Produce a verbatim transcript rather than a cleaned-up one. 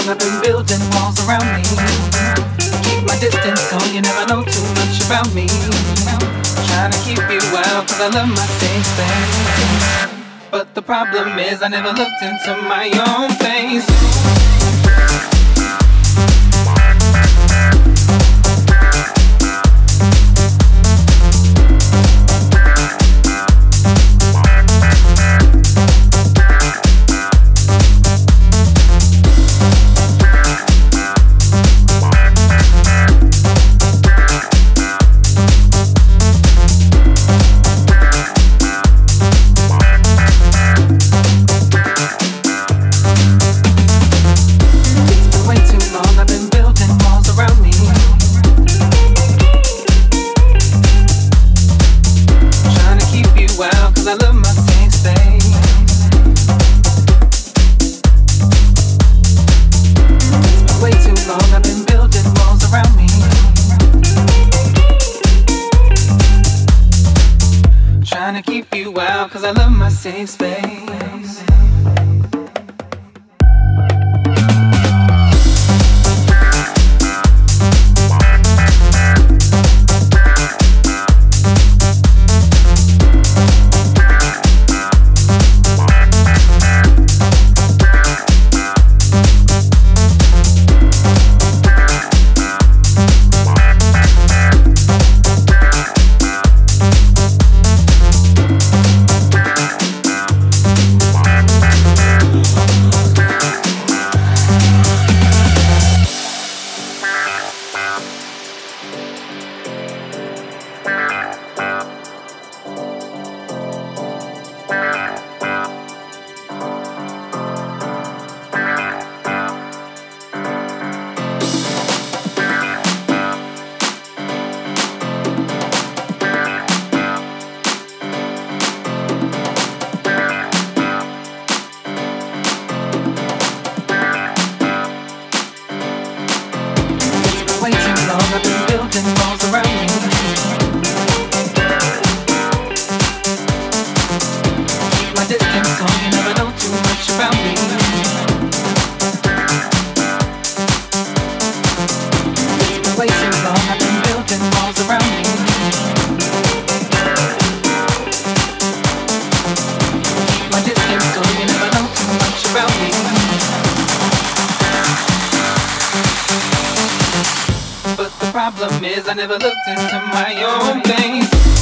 long I've been building walls around me. Keep my distance so you never know too much about me. Trying to keep you out cause I love my safe space. But the problem is I never looked into my own face. Cause I love my safe space. I've been building walls around me. Keep my distance so you never know too much about me. It's been way too long, I've been building walls around me. Keep my distance so you never know too much about me. Problem is I never looked into my own face.